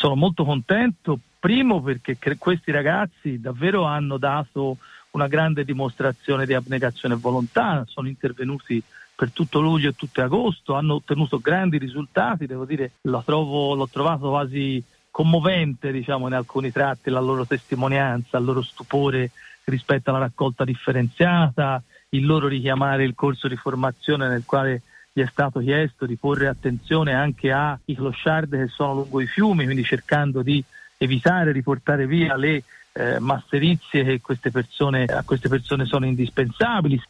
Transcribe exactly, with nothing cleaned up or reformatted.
sono molto contento, primo perché cre- questi ragazzi davvero hanno dato una grande dimostrazione di abnegazione e volontà, sono intervenuti per tutto luglio e tutto agosto, hanno ottenuto grandi risultati, devo dire, lo trovo, l'ho trovato quasi commovente, diciamo, in alcuni tratti la loro testimonianza, il loro stupore rispetto alla raccolta differenziata, il loro richiamare il corso di formazione nel quale gli è stato chiesto di porre attenzione anche ai clochard che sono lungo i fiumi, quindi cercando di evitare, riportare via le eh, masserizie che queste persone, a queste persone sono indispensabili.